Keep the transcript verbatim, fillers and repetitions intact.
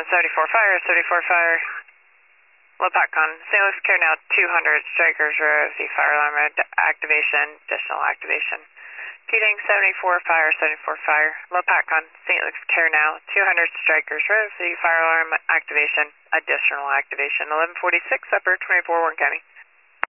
seventy-four fire, seventy-four fire. Low PATCON, Saint Luke's Care now, two hundred, Strikers Row, the fire alarm activation, additional activation. Keating, seventy-four fire, seventy-four fire. Low PATCON, Saint Luke's Care now, two hundred, Strikers Row, the fire alarm activation, additional activation. eleven forty-six, upper twenty-four, Warren County.